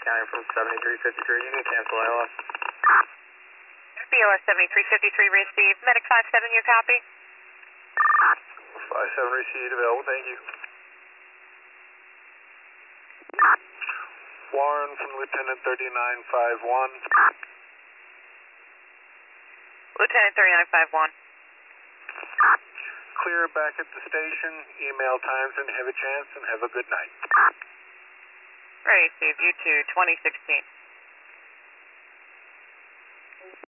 County from 7353. You can cancel ILS. BLS 7353 received. Medic 57, your copy? 57 received, available, thank you. Warren from Lieutenant 3951. Lieutenant 3951. Clear back at the station, email times and have a chance, and have a good night. Received, you to 2016.